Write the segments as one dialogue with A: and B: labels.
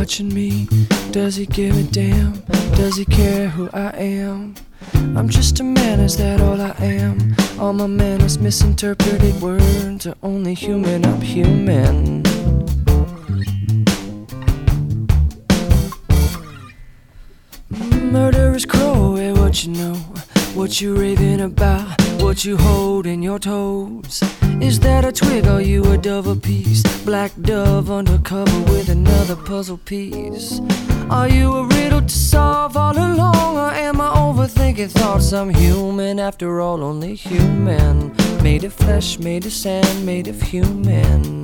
A: watching me? Does he give a damn? Does he care who I am? I'm just a man, is that all I am? All my manners, misinterpreted words are only human, I'm human. Murderous crow, hey, what you know? What you raving about? What you hold in your toes? Is that a twig? Are you a dove apiece? Black dove undercover with another puzzle piece. Are you a riddle to solve all along? Or am I overthinking thoughts? I'm human after all, only human. Made of flesh, made of sand, made of human.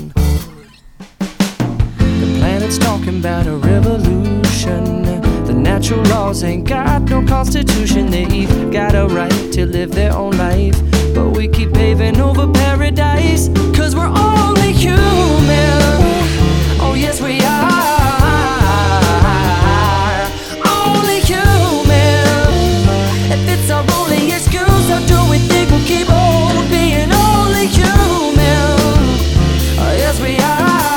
A: The planet's talking about a revolution. The natural laws ain't got no constitution. They've got a right to live their own life, but we keep paving over paradise, 'cause we're only human. Oh yes we are, only human. If it's our only excuse, how do we think we'll keep on being only human? Oh yes we are.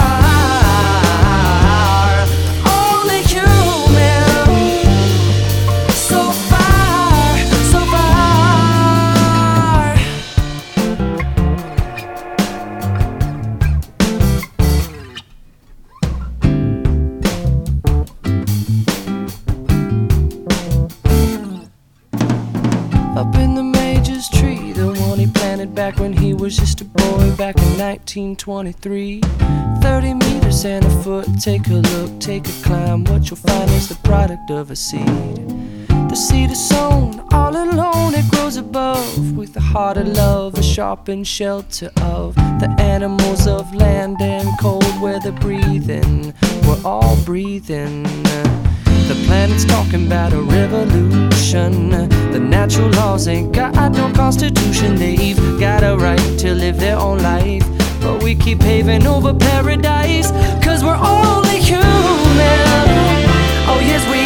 A: Up in the Major's tree, the one he planted back when he was just a boy, back in 1923. 30 meters and a foot, take a look, take a climb. What you'll find is the product of a seed. The seed is sown all alone, it grows above, with the heart of love, the sharpened shelter of the animals of land and cold weather breathing. We're all breathing. The planet's talking about a revolution. The natural laws ain't got no constitution. They've got a right to live their own life, but we keep paving over paradise, 'cause we're only human. Oh yes we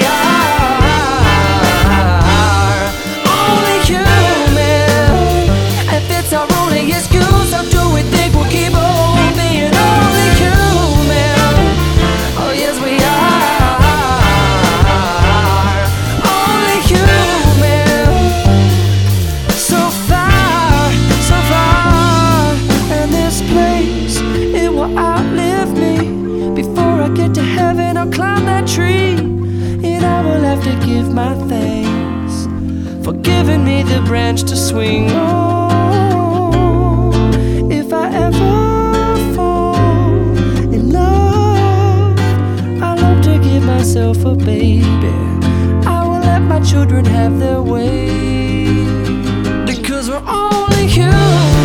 A: are, only human. If it's our only excuse, how do we think we'll keep on being only human? Oh yes we are. Outlive me. Before I get to heaven, I'll climb that tree, and I will have to give my thanks for giving me the branch to swing. Oh, if I ever fall in love, I'll hope to give myself a baby. I will let my children have their way, because we're only human.